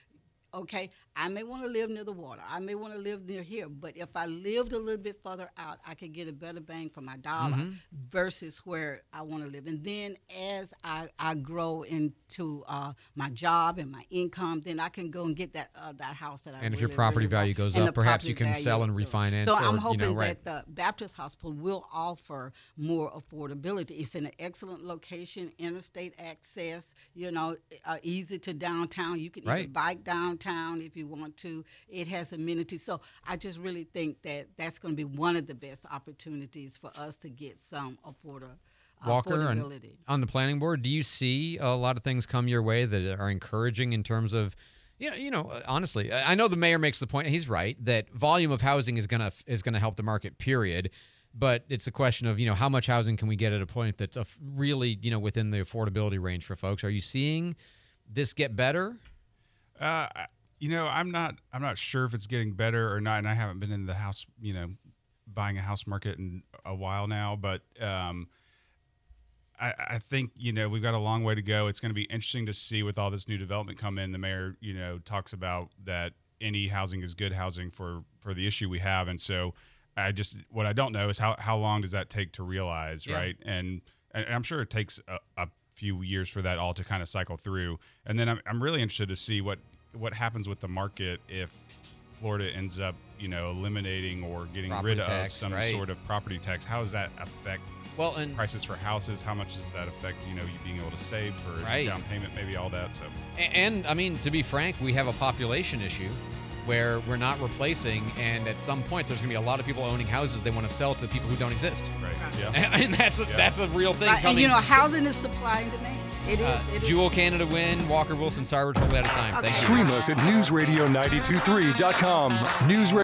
Okay, I may want to live near the water. I may want to live near here. But if I lived a little bit further out, I could get a better bang for my dollar Mhm. versus where I want to live. And then as I, I grow into uh, my job and my income, then I can go and get that uh, that house that I And if really, your property really want. value goes And up, the perhaps you property can sell and value- refinance. So or, I'm you hoping know, right. that the Baptist Hospital will offer more affordability. It's in an excellent location, interstate access, you know, uh, easy to downtown. You can Right. even bike downtown if you want to. It has amenities. So I just really think that that's going to be one of the best opportunities for us to get some afforda- Walker, and affordability. on the planning board, do you see a lot of things come your way that are encouraging in terms of, you know, you know, honestly, I I know the mayor makes the point, and he's right, that volume of housing is gonna is gonna help the market, period. But it's a question of, you know, how much housing can we get at a point that's a f- really, you know, within the affordability range for folks? Are you seeing this get better? Uh, I- you know, I'm not. I'm not sure if it's getting better or not, and I haven't been in the house, you know, buying a house market in a while now. But um, I, I think you know we've got a long way to go. It's going to be interesting to see with all this new development come in. The mayor, you know, talks about that any housing is good housing for for the issue we have, and so I just what I don't know is how how long does that take to realize, Yeah. right? And, and I'm sure it takes a, a few years for that all to kind of cycle through. And then I'm I'm really interested to see what what happens with the market if Florida ends up, you know, eliminating or getting Property rid tax, of some right. sort of property tax. How does that affect Well, and prices for houses? How much does that affect, you know, you being able to save for Right. down payment, maybe all that? So And, and I mean, to be frank, we have a population issue where we're not replacing, and at some point, there's going to be a lot of people owning houses they want to sell to people who don't exist. Right. Yeah. And, and that's a, Yeah. that's a real thing Right, coming. and you know, housing is supply and demand. It is. uh, it is. Jewel Canada Win, Walker Wilson, Cyrus, we're out of time. Thank you. Stream us at news radio nine two three dot com. News